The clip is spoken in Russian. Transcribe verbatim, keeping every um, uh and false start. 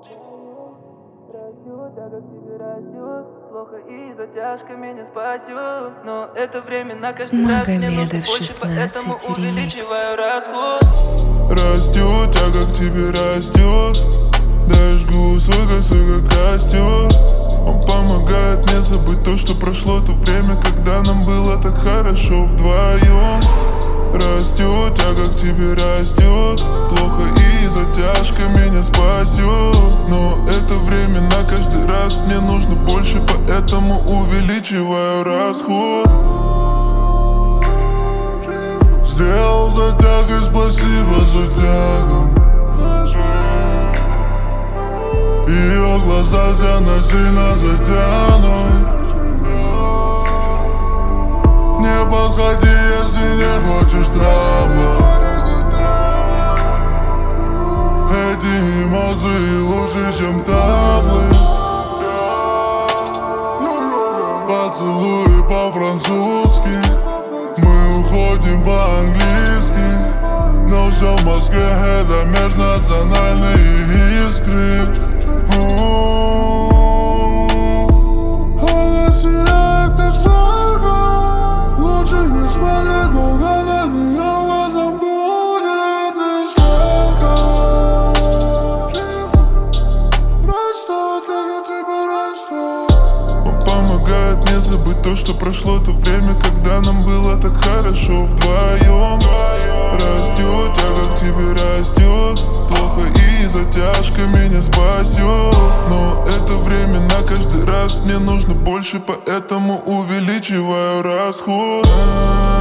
Растет, тяга к тебе растет. Плохо и затяжка меня спасет. Но это временно каждый раз мне нужно больше, поэтому увеличиваю расход. Растет, тяга к тебе растет. Дай жгу свой косой как костер. Он помогает мне забыть то, что прошло то время, когда нам было так хорошо вдвоем. Растет, тяга к тебе растет. Плохо и затяжка меня спасет. Но это временно каждый раз мне нужно больше, поэтому увеличиваю расход. Сделал затягой, спасибо за тягу. Ее глаза все насильно затянут. Не подходи, если не хочешь травмы. Эти эмоции лучше, чем таблы. Поцелуи по-французски, мы уходим по-английски. Но все в Москве это межнациональные искры. Она сияет как солнце. Лучше не смотреть, долго на нее глазом будет не сладко. Растет, как тебе растет. Он помогает мне забыть то, что прошло то время, когда нам было так хорошо вдвоем. Растет, тяга к тебе растет. Плохо и затяжка меня спасет. Но это временно каждый раз мне нужно больше, поэтому увеличиваю расход.